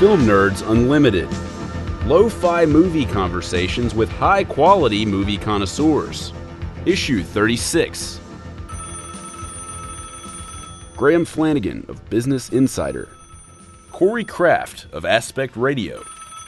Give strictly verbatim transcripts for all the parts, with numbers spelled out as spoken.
Film Nerds Unlimited. Lo-fi movie conversations with high-quality movie connoisseurs. Issue thirty-six. Graham Flanagan of Business Insider. Corey Kraft of Aspect Radio.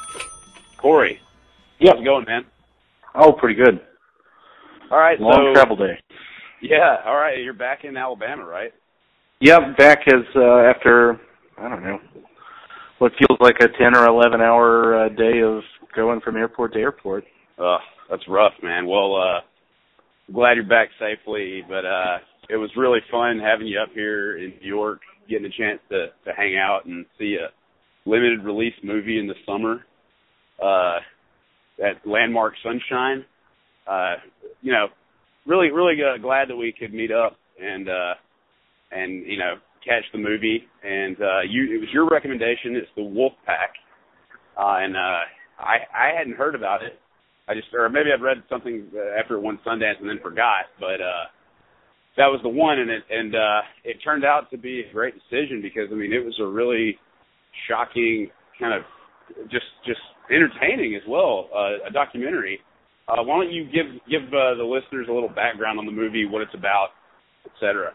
Corey, yeah. how's it going, man? Oh, pretty good. All right, long so, travel day. Yeah, all right. You're back in Alabama, right? Yep, back as uh, after I don't know what feels like a ten or eleven hour uh, day of going from airport to airport. Uh, that's rough, man. Well, uh, glad you're back safely, but uh, it was really fun having you up here in New York, getting a chance to, to hang out and see a limited release movie in the summer uh, at Landmark Sunshine. Uh, you know, really, really uh, glad that we could meet up and, uh, and you know, catch the movie. And uh, you, it was your recommendation. It's The Wolf Pack. Uh, and uh, I, I hadn't heard about it. I just, or maybe I'd read something after it won Sundance and then forgot. But uh, that was the one, and it, and uh, it turned out to be a great decision because, I mean, it was a really shocking, kind of just just entertaining as well, uh, a documentary. Uh, why don't you give give uh, the listeners a little background on the movie, what it's about, et cetera?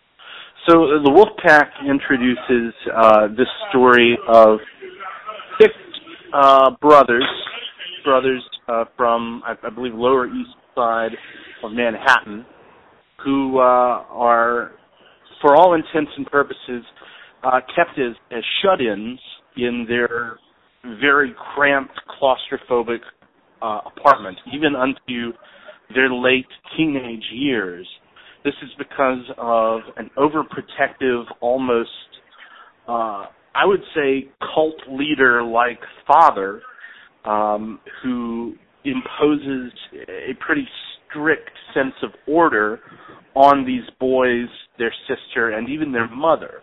So uh, the Wolfpack introduces uh, this story of six uh, brothers, brothers uh, from, I, I believe, Lower East Side of Manhattan, who uh, are, for all intents and purposes, uh, kept as, as shut-ins in their very cramped, claustrophobic uh, apartment, even unto their late teenage years. This is because of an overprotective, almost, uh, I would say, cult leader-like father um, who imposes a pretty strict sense of order on these boys, their sister, and even their mother.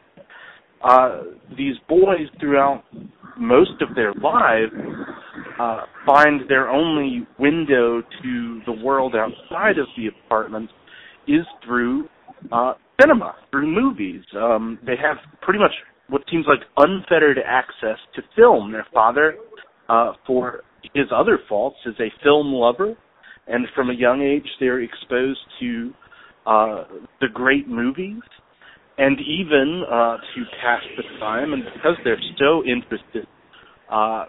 Uh, these boys, throughout most of their lives, uh, find their only window to the world outside of the apartment is through uh, cinema, through movies. Um, they have pretty much what seems like unfettered access to film. Their father, uh, for his other faults, is a film lover, and from a young age they're exposed to uh, the great movies, and even uh, to pass the time, and because they're so interested, uh,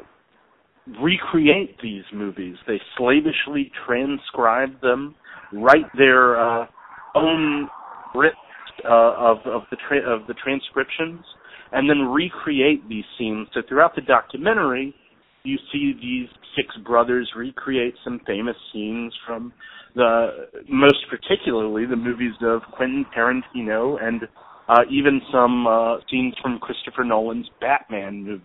recreate these movies. They slavishly transcribe them, write their uh, own script uh, of, of, the tra- of the transcriptions, and then recreate these scenes. So throughout the documentary, you see these six brothers recreate some famous scenes from the, most particularly, the movies of Quentin Tarantino and uh, even some uh, scenes from Christopher Nolan's Batman movies.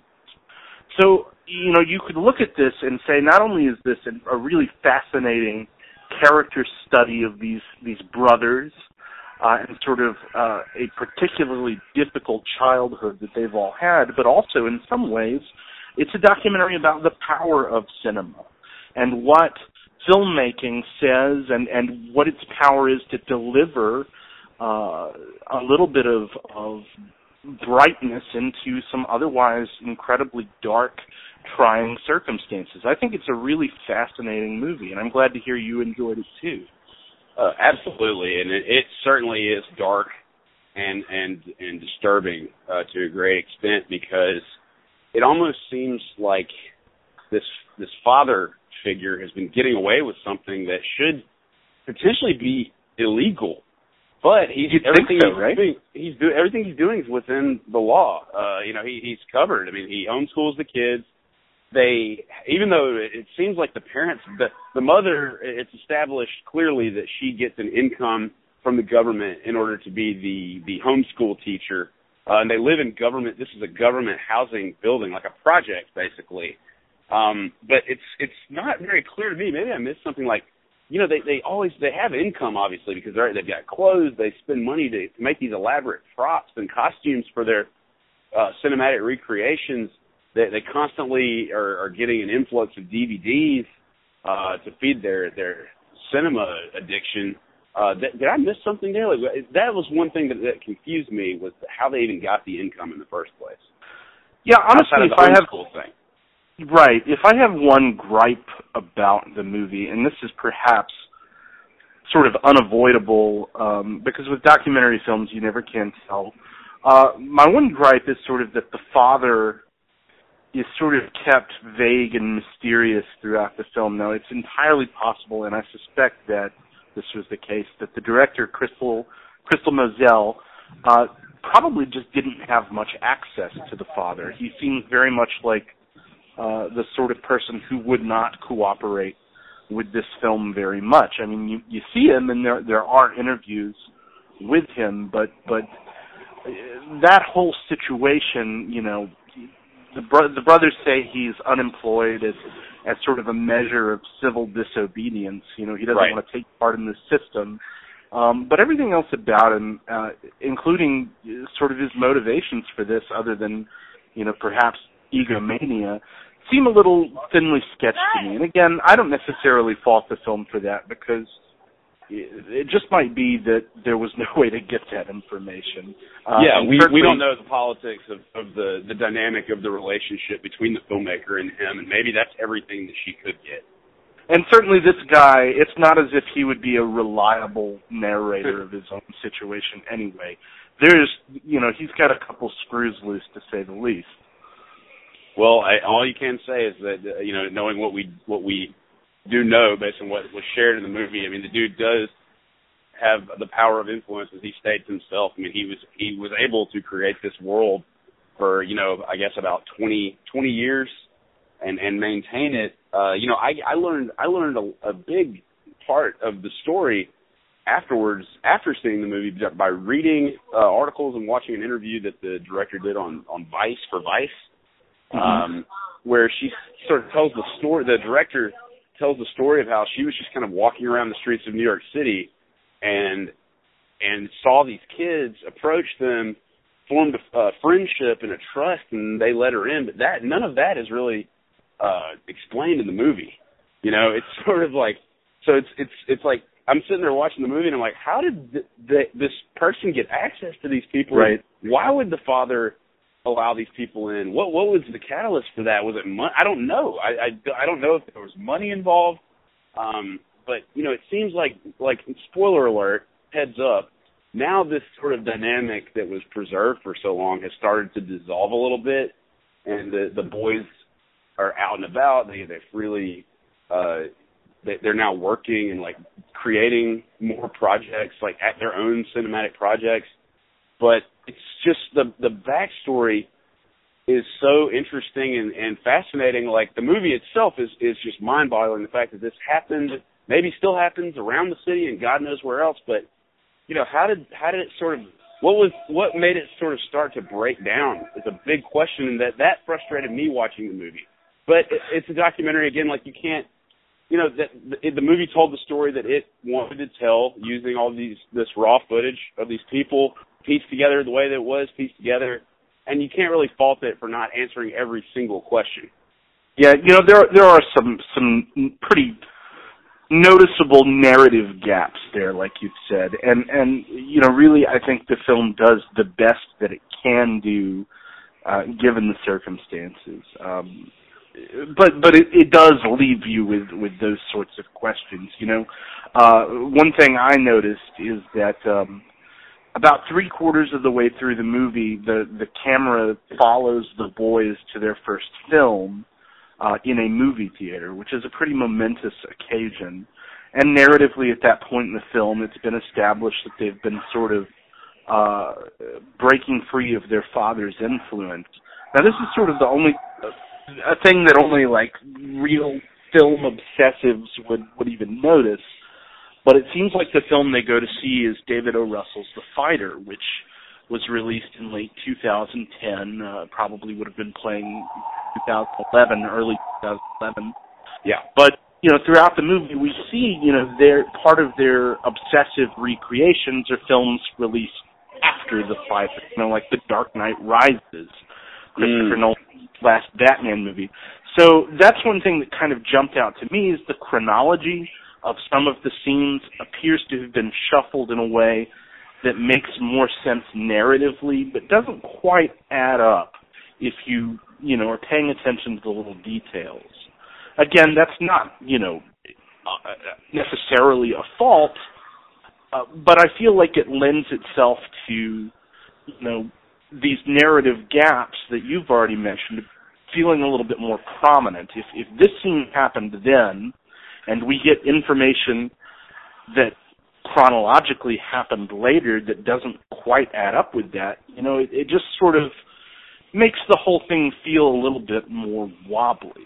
So, you know, you could look at this and say not only is this a really fascinating character study of these, these brothers uh, and sort of uh, a particularly difficult childhood that they've all had, but also in some ways it's a documentary about the power of cinema and what filmmaking says and, and what its power is to deliver uh, a little bit of, of brightness into some otherwise incredibly dark, trying circumstances. I think it's a really fascinating movie, and I'm glad to hear you enjoyed it too. Uh, absolutely, and it, it certainly is dark and and and disturbing uh, to a great extent because it almost seems like this this father figure has been getting away with something that should potentially be illegal. But he's You'd everything think so, he's right? doing. He's do everything he's doing is within the law. Uh, you know, he, he's covered. I mean, he homeschools the kids. They, even though it seems like the parents, the the mother, it's established clearly that she gets an income from the government in order to be the the homeschool teacher. Uh, and they live in government. This is a government housing building, like a project, basically. Um, but it's it's not very clear to me. Maybe I missed something like. You know, they, they always, they have income, obviously, because they're, they've got clothes. They spend money to, to make these elaborate props and costumes for their uh, cinematic recreations. They, they constantly are, are getting an influx of D V Ds uh, to feed their, their cinema addiction. Uh, that, did I miss something there? Like, that was one thing that, that confused me was how they even got the income in the first place. Yeah, honestly, if I have school thing. Right, if I have one gripe about the movie, and this is perhaps sort of unavoidable, um, because with documentary films you never can tell. Uh, my one gripe is sort of that the father is sort of kept vague and mysterious throughout the film. Now, it's entirely possible, and I suspect that this was the case, that the director, Crystal, Crystal Moselle, uh, probably just didn't have much access to the father. He seems very much like uh, the sort of person who would not cooperate with this film very much. I mean, you, you see him, and there there are interviews with him, but but that whole situation, you know, the bro- the brothers say he's unemployed as as sort of a measure of civil disobedience. You know, he doesn't right. want to take part in the system. Um, but everything else about him, uh, including sort of his motivations for this, other than, you know, perhaps egomania, seem a little thinly sketched to me. And again, I don't necessarily fault the film for that, because it just might be that there was no way to get that information. Uh, yeah, we we don't know know the politics of, of the, the dynamic of the relationship between the filmmaker and him, and maybe that's everything that she could get. And certainly this guy, it's not as if he would be a reliable narrator of his own situation anyway. There's, you know, he's got a couple screws loose, to say the least. Well, I, all you can say is that, uh, you know, knowing what we what we do know based on what was shared in the movie, I mean, the dude does have the power of influence, as he states himself. I mean, he was he was able to create this world for, you know, I guess about twenty, twenty years and, and maintain it. Uh, you know, I, I learned I learned a, a big part of the story afterwards, after seeing the movie, by reading uh, articles and watching an interview that the director did on, on Vice for Vice. Mm-hmm. Um, where she sort of tells the story, the director tells the story of how she was just kind of walking around the streets of New York City and and saw these kids, approach them, formed a uh, friendship and a trust, and they let her in. But that none of that is really uh, explained in the movie. You know, it's sort of like, so it's it's it's like I'm sitting there watching the movie and I'm like, how did th- th- this person get access to these people? Right. Why would the father allow these people in? What what was the catalyst for that? Was it money? I don't know. I, I, I don't know if there was money involved. Um, but, you know, it seems like, like, spoiler alert, heads up, now this sort of dynamic that was preserved for so long has started to dissolve a little bit, and the, the boys are out and about. They, they freely, uh, they, they're now working and, like, creating more projects, like, at their own cinematic projects. But it's just the the backstory is so interesting and, and fascinating. Like, the movie itself is, is just mind-boggling, the fact that this happened, maybe still happens around the city and God knows where else. But, you know, how did how did it sort of, what was what made it sort of start to break down is a big question, and that, that frustrated me watching the movie. But it, it's a documentary, again, like, you can't, you know, that the, the movie told the story that it wanted to tell, using all these this raw footage of these people pieced together the way that it was pieced together, and you can't really fault it for not answering every single question. Yeah, you know, there there are some some pretty noticeable narrative gaps there, like you've said, and and you know, really, I think the film does the best that it can do, uh, given the circumstances. Um, but but it, it does leave you with, with those sorts of questions. You know, uh, one thing I noticed is that um, about three quarters of the way through the movie, the, the camera follows the boys to their first film uh, in a movie theater, which is a pretty momentous occasion. And narratively, at that point in the film, it's been established that they've been sort of uh, breaking free of their father's influence. Now, this is sort of the only a thing that only like real film obsessives would, would even notice. But it seems like the film they go to see is David O. Russell's The Fighter, which was released in late two thousand ten, uh, probably would have been playing two thousand eleven, early two thousand eleven. Yeah. But, you know, throughout the movie we see, you know, their part of their obsessive recreations are films released after The Fighter, you know, like The Dark Knight Rises, Christopher Mm. Nolan's last Batman movie. So that's one thing that kind of jumped out to me, is the chronology of some of the scenes appears to have been shuffled in a way that makes more sense narratively, but doesn't quite add up if you, you know, are paying attention to the little details. Again, that's not, you know, uh, necessarily a fault, uh, but I feel like it lends itself to, you know, these narrative gaps that you've already mentioned feeling a little bit more prominent. If, if this scene happened then, and we get information that chronologically happened later that doesn't quite add up with that, you know, it, it just sort of makes the whole thing feel a little bit more wobbly.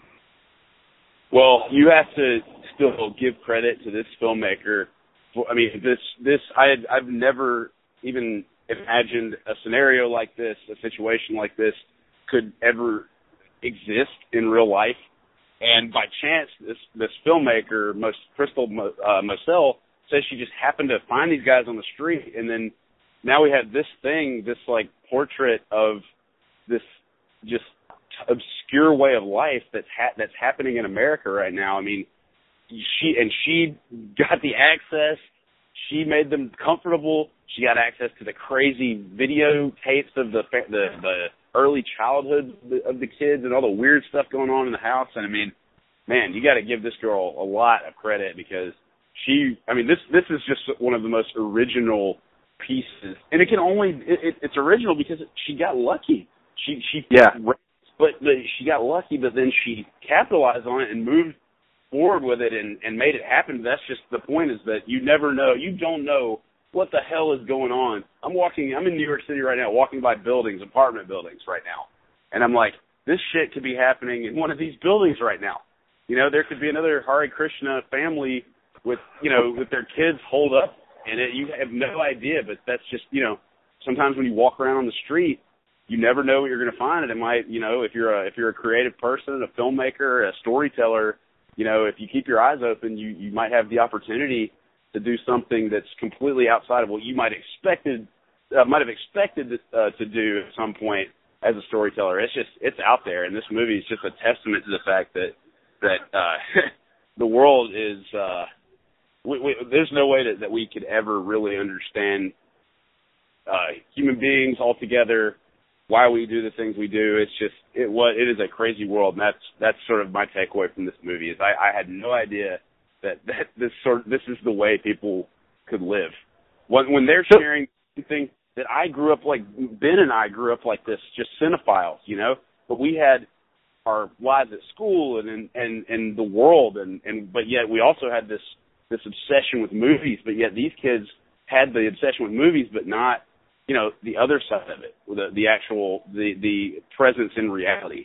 Well, you have to still give credit to this filmmaker. For, I mean, this this I had, I've never even imagined a scenario like this, a situation like this, could ever exist in real life. And by chance, this this filmmaker, Most, Crystal uh, Moselle, says she just happened to find these guys on the street, and then now we have this thing, this like portrait of this just obscure way of life that's ha- that's happening in America right now. I mean, she and she got the access. She made them comfortable. She got access to the crazy videotapes of the the, the early childhood of the kids and all the weird stuff going on in the house. And I mean, man, you got to give this girl a lot of credit because she. I mean, this this is just one of the most original pieces, and it can only it, it, it's original because she got lucky. She she yeah. But, but she got lucky, but then she capitalized on it and moved forward with it and, and made it happen. That's just the point is that you never know. You don't know what the hell is going on. I'm walking, I'm in New York City right now, walking by buildings, apartment buildings right now. And I'm like, this shit could be happening in one of these buildings right now. You know, there could be another Hare Krishna family with, you know, with their kids holed up and it, you have no idea, but that's just, you know, sometimes when you walk around on the street, you never know what you're going to find. And it might, you know, if you're a, if you're a creative person, a filmmaker, a storyteller, you know, if you keep your eyes open, you, you might have the opportunity to do something that's completely outside of what you might expected, uh, might have expected uh, to do at some point as a storyteller. It's just, it's out there. And this movie is just a testament to the fact that, that uh, the world is, uh, we, we, there's no way that, that we could ever really understand uh, human beings altogether, why we do the things we do. It's just it what it is a crazy world, and that's that's sort of my takeaway from this movie. Is I, I had no idea that, that this sort of, this is the way people could live. When when they're sharing something that I grew up like, Ben and I grew up like this, just cinephiles, you know. But we had our lives at school and and and, and the world, and, and but yet we also had this this obsession with movies. But yet these kids had the obsession with movies, but not, you know, the other side of it, the, the actual, the, the presence in reality.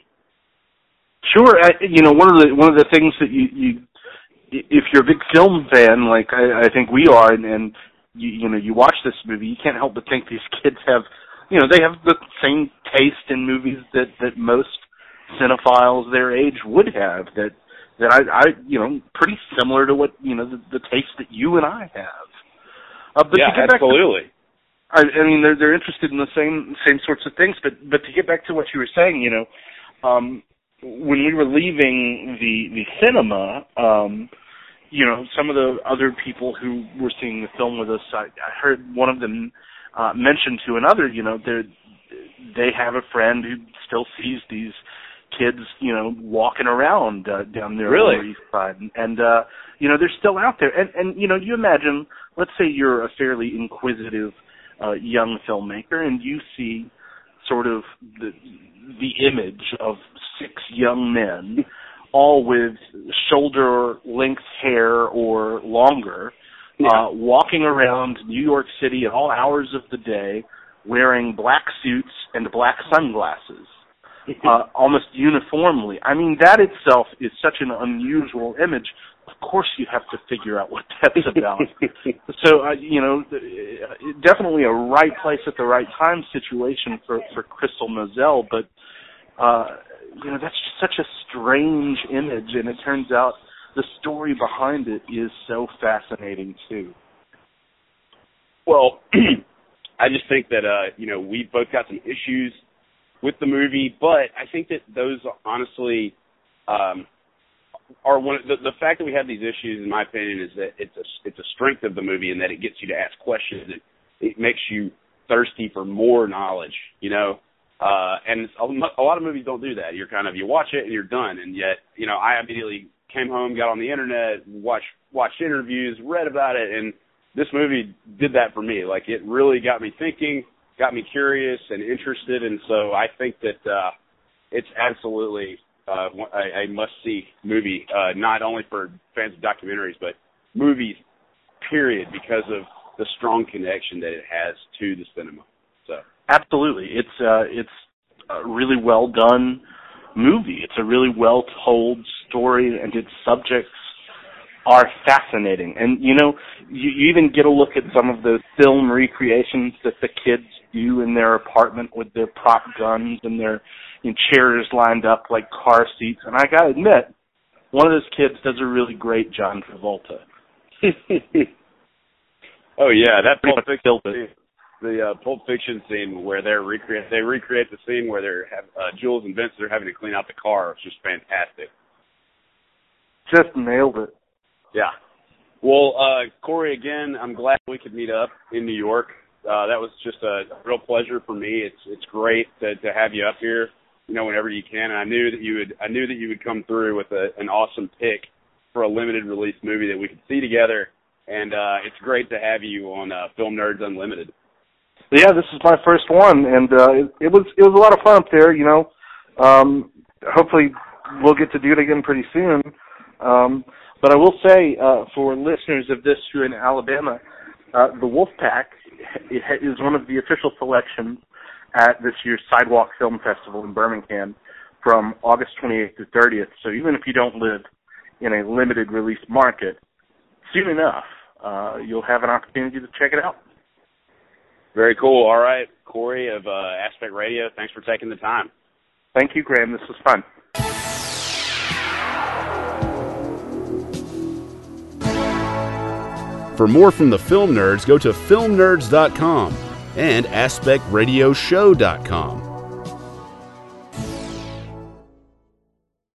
Sure. I, you know, one of the, one of the things that you, you if you're a big film fan, like I, I think we are, and, and you, you know, you watch this movie, you can't help but think these kids have, you know, they have the same taste in movies that, that most cinephiles their age would have, that, that I, I, you know, pretty similar to what, you know, the, the taste that you and I have. Uh, but yeah, to get absolutely. Back to, I, I mean, they're they're interested in the same same sorts of things. But but to get back to what you were saying, you know, um, when we were leaving the the cinema, um, you know, some of the other people who were seeing the film with us, I, I heard one of them uh, mention to another, you know, they they have a friend who still sees these kids, you know, walking around uh, down there really? on the east side, and, and uh, you know, they're still out there. And and you know, you imagine, let's say you're a fairly inquisitive uh, young filmmaker, and you see sort of the the image of six young men, all with shoulder-length hair or longer, yeah. uh, walking around New York City at all hours of the day, wearing black suits and black sunglasses. Uh, almost uniformly. I mean, that itself is such an unusual image. Of course you have to figure out what that's about. So, uh, you know, definitely a right place at the right time situation for, for Crystal Moselle, but, uh, you know, that's just such a strange image, and it turns out the story behind it is so fascinating, too. Well, I just think that, uh, you know, we've both got some issues with the movie, but I think that those honestly um, are one. The, the fact that we have these issues, in my opinion, is that it's a it's a strength of the movie, and that it gets you to ask questions. It, it makes you thirsty for more knowledge. You know, Uh, and a, a lot of movies don't do that. You're kind of, you watch it and you're done. And yet, you know, I immediately came home, got on the internet, watched, watched interviews, read about it. And this movie did that for me. Like, it really got me thinking, got me curious and interested. And so I think that, uh, it's absolutely, uh, a, a must-see movie, uh, not only for fans of documentaries, but movies, period, because of the strong connection that it has to the cinema. So. Absolutely. It's uh, it's a really well done movie. It's a really well told story, and its subjects are fascinating. And, you know, you, you even get a look at some of the film recreations that the kids do in their apartment with their prop guns and their you know, chairs lined up like car seats. And I got to admit, one of those kids does a really great John Travolta. Oh, yeah, that Pretty Pulp much Fiction killed it. scene, the uh, Pulp Fiction scene where they're recreate they recreate the scene where they're have, uh, Jules and Vincent are having to clean out the car. It's just fantastic. Just nailed it. Yeah. Well, uh, Corey, again, I'm glad we could meet up in New York. Uh, that was just a real pleasure for me. It's it's great to, to have you up here, you know, whenever you can. And I knew that you would I knew that you would come through with a, an awesome pick for a limited release movie that we could see together. And uh, it's great to have you on uh, Film Nerds Unlimited. Yeah, this is my first one, and uh, it, it was it was a lot of fun up there. You know, um, hopefully we'll get to do it again pretty soon. Um, but I will say, uh, for listeners of this who are in Alabama, uh, the Wolfpack is one of the official selections at this year's Sidewalk Film Festival in Birmingham from August twenty-eighth to thirtieth. So even if you don't live in a limited release market, soon enough, uh, you'll have an opportunity to check it out. Very cool. All right, Corey of uh, Aspect Radio, thanks for taking the time. Thank you, Graham. This was fun. For more from the Film Nerds, go to film nerds dot com and aspect radio show dot com.